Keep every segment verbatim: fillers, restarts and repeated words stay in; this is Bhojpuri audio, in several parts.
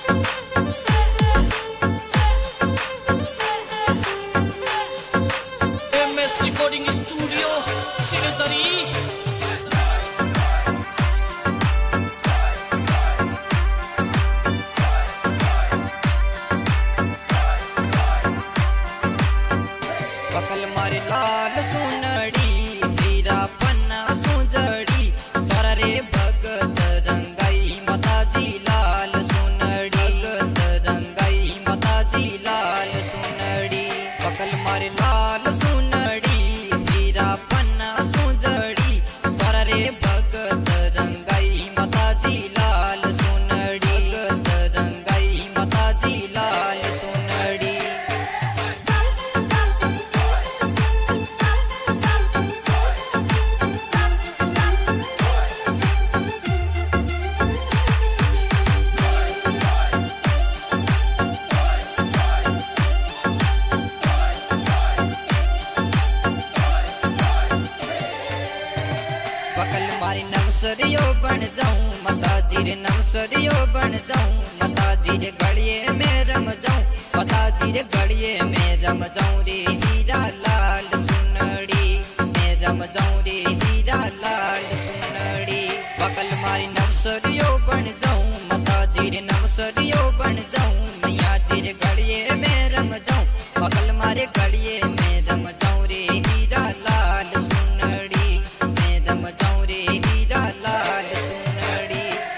Recording studio सिनेतरी। पकल मारे लाल सुनड़ी हीरा पन्ना सुजड़ी तोरा रे भगत रंगाई माता जी लाल सुनड़ी भगत रंगाई माता जी लाल सुनड़ी। पकल मारे लाल सुनड़ी हीरा पन्ना सुजड़ी तोरा रे भगत रंगाई माता जी लाल सुनड़ी भगत रंगाई माता जी लाल सुनड़ी। पकल मारी नवसरियो बन जाऊं माता जी रे नवसरियो बन जाऊं माता जी रे गड़िए में रम जाऊं माता जी रे गड़िए में रम जाऊं रे हीरा लाल सुनड़ी में रम जाऊं रे हीरा लाल सुनड़ी। पकल मारी नवसरियो बन जाऊं माता जी रे नवसरियो बन जाऊं मैया जी रे गड़िए में रम जाऊं पकल मारे गड़िए में रम जाऊं रे हीरा लाल सुनड़ी में रम जाऊं रे हीरा लाल सुनड़ी।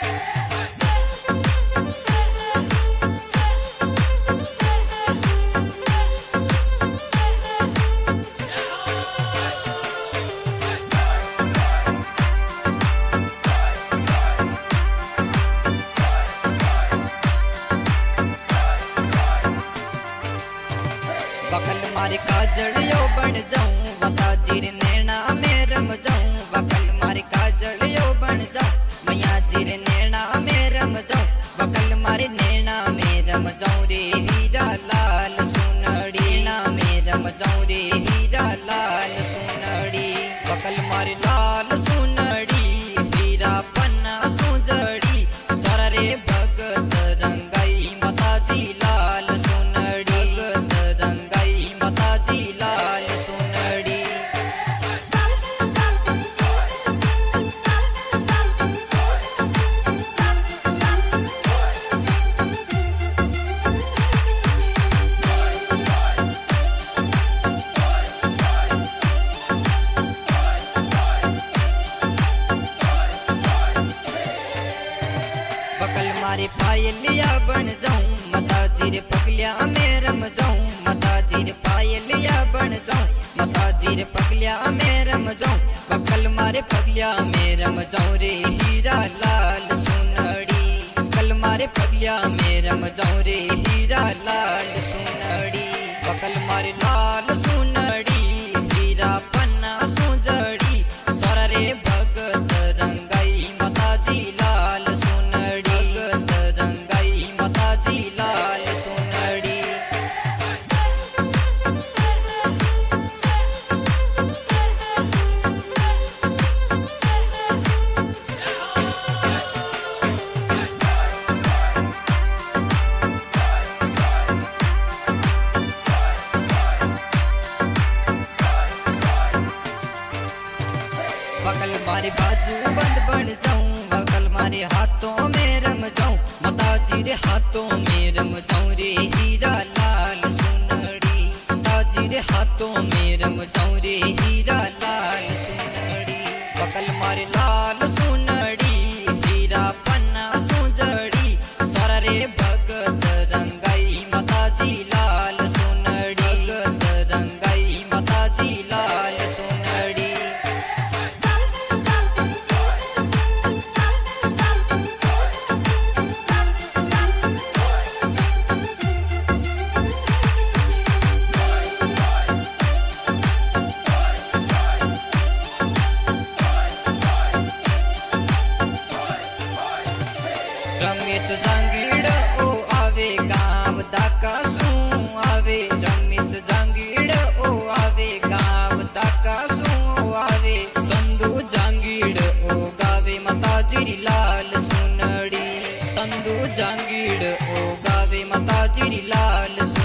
पकल मारे काजलियो बन जाऊं माता जी रे नैना में रम जाऊं पकल मारे काजलियो बन जाऊं मैया जी रे नैना में रम जाऊं पकल मारे नैना में रम जाऊं रे हीरा लाल सुनड़ी नैना में रम जाऊं रे हीरा लाल सुनड़ी। पकल मारे लाल सुनड़ी हीरा पन्ना सुजड़ी तोरा रे भगत रंगाई माता जी लाल सुनड़ी भगत रंगाई माता जी लाल सुनड़ी। पकल मारे पायलिया बन जाऊं माता जी रे पगलिया में रम जाऊं माता जी रे पायलिया बन जाऊं माता जी रे पगलिया में रम जाऊं पकल मारे पगलिया में रम जाऊं रे हीरा लाल सुनड़ी पकल मारे पगलिया में रम जाऊं रे हीरा लाल सुनड़ी। पकल मारे लाल सुनड़ी हीरा पन्ना सुजड़ी तोरा रे भगत रंगाई माता जी लाल सुनड़ी भगत रंगाई माता जी लाल सुनड़ी। पकल मारे बाजू बंद बन जाऊं पकल मारे हाथों में रम जाऊं माता जी रे हाथों में रम जाऊं रे हीरा लाल सुनड़ी माता जी रे हाथों में रम जाऊं रे हीरा लाल सुनड़ी। पकल मारे लाल सुनड़ी हीरा पन्ना सुजड़ी तोरा रे भगत रंगाई माता जी लाल सुनड़ी भगत रंगाई माता जी लाल सुनड़ी। रमेश जांगीड़ ओ आवे गाँव दाका सू आवे रमेश जांगीड़ ओ आवे गाँव दाका सू आवे संधू जांगीड़ ओ गावे माता जी लाल सुनड़ी। चांदू जांगीड़ ओ गावे माताजी री लाल सो